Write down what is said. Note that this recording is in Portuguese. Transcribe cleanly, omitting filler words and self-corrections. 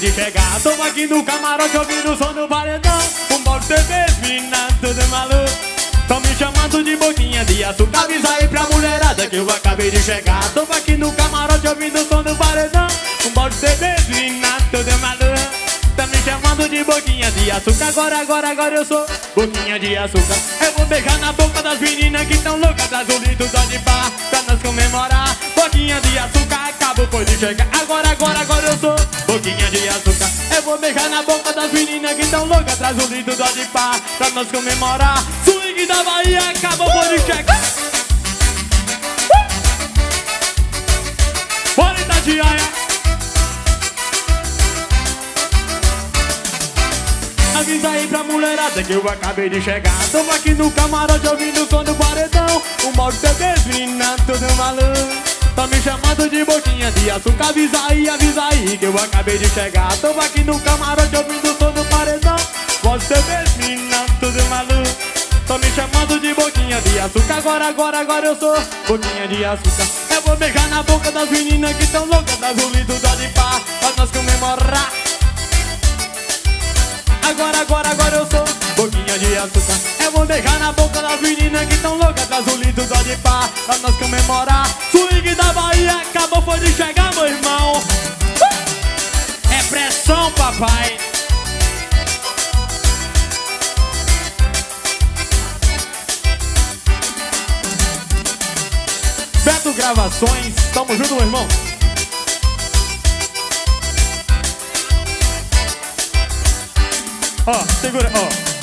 de chegar. Tô aqui no camarote ouvindo o som do paredão. Um box TV, mina, tudo maluco. Tão me chamando de boquinha de açúcar. Avisa aí pra mulherada que eu acabei de chegar. Tô aqui no camarote ouvindo o som do paredão. Um box TV, mina, tudo maluco. Tá me chamando de boquinha de açúcar. Agora eu sou boquinha de açúcar. Eu vou beijar na boca das meninas que tão loucas das litro dó de pá, pra nós comemorar. Boquinha de açúcar, acabou foi de chegar. Agora eu sou boquinha de açúcar. Eu vou beijar na boca das meninas que tão loucas das litro dó de pá, pra nós comemorar. Swing da Bahia, acabou foi de chegar. Bora Itatiaia. Avisa aí pra mulherada que eu acabei de chegar. Tô aqui no camarote ouvindo o som do paredão. O modo TV, menina, tudo maluco. Tá me chamando de boquinha de açúcar. Avisa aí que eu acabei de chegar. Tô aqui no camarote ouvindo o som do paredão. Modo TV, menina, tudo maluco. Tá me chamando de boquinha de açúcar. Agora eu sou boquinha de açúcar. Eu vou beijar na boca das meninas que tão loucas das litro dó de pá, pra nós comemorar. Agora eu sou boquinha de açúcar. Eu vou beijar na boca das meninas que tão loucas das litro dó de pá, pra nós comemorar. Swing da Bahia, acabou foi de chegar, meu irmão. É pressão, papai. Beto Gravações, tamo junto, meu irmão. Ó, segura, ó.